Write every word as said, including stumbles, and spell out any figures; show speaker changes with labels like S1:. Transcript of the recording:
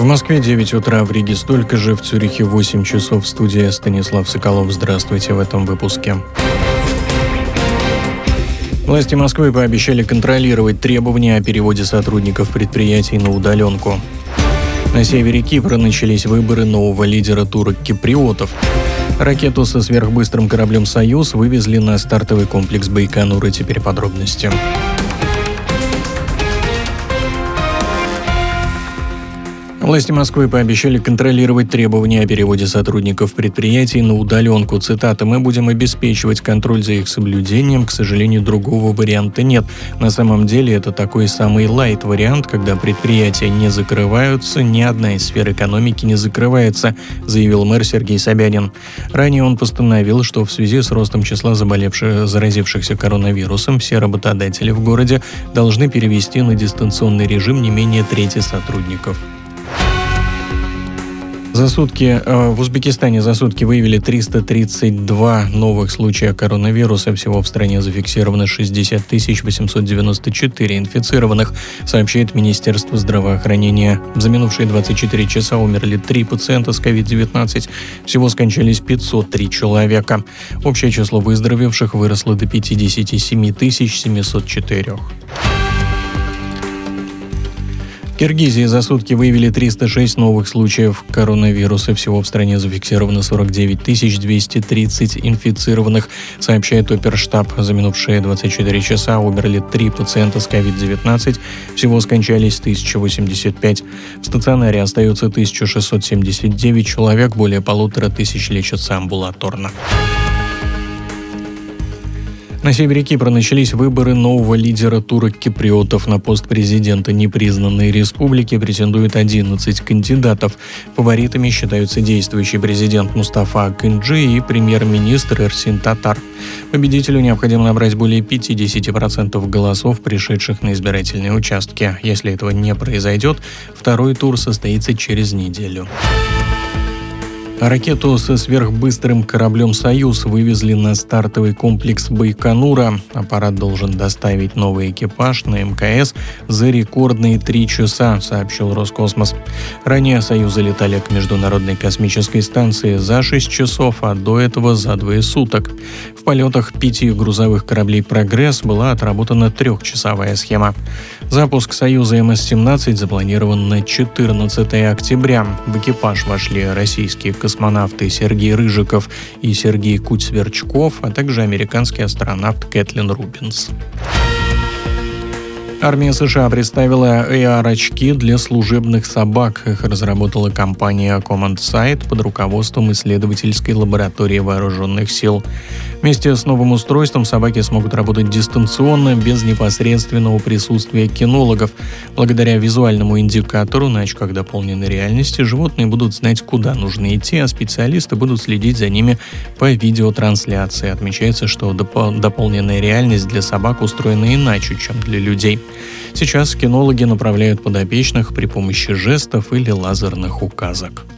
S1: В Москве девять утра, в Риге столько же, в Цюрихе восемь часов. В студии Станислав Соколов. Здравствуйте в этом выпуске. Власти Москвы пообещали контролировать требования о переводе сотрудников предприятий на удаленку. На севере Кипра начались выборы нового лидера турок-киприотов. Ракету со сверхбыстрым кораблем «Союз» вывезли на стартовый комплекс Байконура. Теперь подробности. Власти Москвы пообещали контролировать требования о переводе сотрудников предприятий на удаленку. Цитата: «Мы будем обеспечивать контроль за их соблюдением. К сожалению, другого варианта нет. На самом деле это такой самый лайт-вариант, когда предприятия не закрываются, ни одна из сфер экономики не закрывается», заявил мэр Сергей Собянин. Ранее он постановил, что в связи с ростом числа заболевших, заразившихся коронавирусом все работодатели в городе должны перевести на дистанционный режим не менее трети сотрудников. За сутки в Узбекистане за сутки выявили триста тридцать два новых случая коронавируса. Всего в стране зафиксировано шестьдесят тысяч восемьсот девяносто четыре инфицированных, сообщает Министерство здравоохранения. За минувшие двадцать четыре часа умерли три пациента с ковид девятнадцать. Всего скончались пятьсот три человека. Общее число выздоровевших выросло до пятьдесят семь тысяч семьсот четыре. В Киргизии за сутки выявили триста шесть новых случаев коронавируса. Всего в стране зафиксировано сорок девять тысяч двести тридцать инфицированных, сообщает Оперштаб. За минувшие двадцать четыре часа умерли три пациента с ковид девятнадцать. Всего скончались тысяча восемьдесят пять. В стационаре остается тысяча шестьсот семьдесят девять человек, более полутора тысяч лечатся амбулаторно. На севере Кипра начались выборы нового лидера турок-киприотов. На пост президента непризнанной республики претендует одиннадцать кандидатов. Фаворитами считаются действующий президент Мустафа Акинджи и премьер-министр Эрсин Татар. Победителю необходимо набрать более пятьдесят процентов голосов, пришедших на избирательные участки. Если этого не произойдет, второй тур состоится через неделю. Ракету со сверхбыстрым кораблем «Союз» вывезли на стартовый комплекс Байконура. Аппарат должен доставить новый экипаж на эм ка эс за рекордные три часа, сообщил Роскосмос. Ранее «Союзы» летали к Международной космической станции за шесть часов, а до этого за двое суток. В полетах пяти грузовых кораблей «Прогресс» была отработана трехчасовая схема. Запуск «Союза» эм эс семнадцать запланирован на четырнадцатое октября. В экипаж вошли российские космонавты космонавты Сергей Рыжиков и Сергей Куть-Сверчков, а также американский астронавт Кэтлин Рубинс. Армия США представила эй ар-очки для служебных собак. Их разработала компания Command Sight под руководством исследовательской лаборатории вооруженных сил. Вместе с новым устройством собаки смогут работать дистанционно, без непосредственного присутствия кинологов. Благодаря визуальному индикатору на очках дополненной реальности животные будут знать, куда нужно идти, а специалисты будут следить за ними по видеотрансляции. Отмечается, что доп- дополненная реальность для собак устроена иначе, чем для людей. Сейчас кинологи направляют подопечных при помощи жестов или лазерных указок.